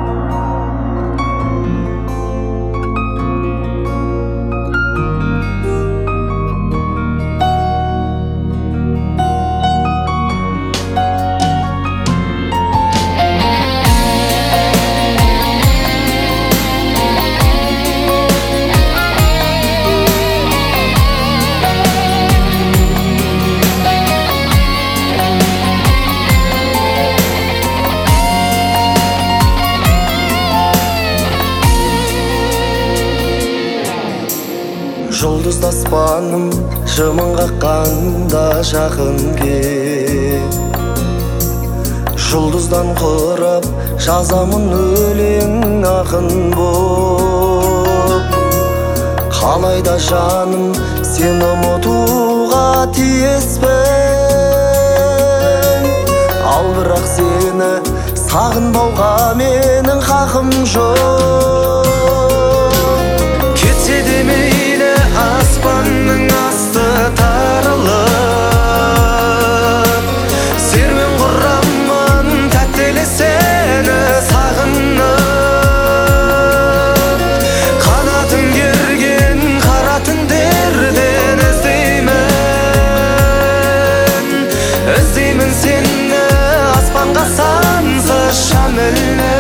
Жұлдызды аспаным жымың қаққанда жақын кел. Жұлдыздан құрап жазамын өлең ақын боп. Қалайда жаным сені ұмытуға тиіспін, ал бірақ сені сағынбауға менің хақым жоқ. Кетсе де мейлі аспанның асты тарылып, серуен құрамын тәттілі сені сағынып. Қанатын керген қара түндерден іздеймін сені аспанға сансыз шам ілініп.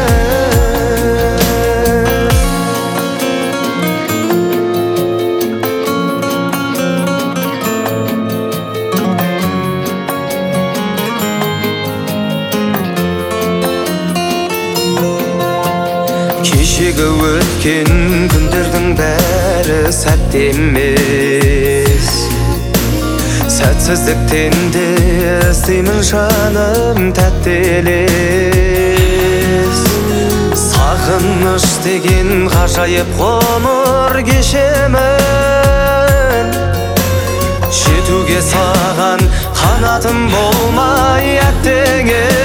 Кешегі өткен күндердің бәрі сәтті емес, сәтсіздіктен де іздеймін жаным тәтті елес. Сағыныш деген ғажайып ғұмыр кешемін, жетуге саған қанатым болмай әттең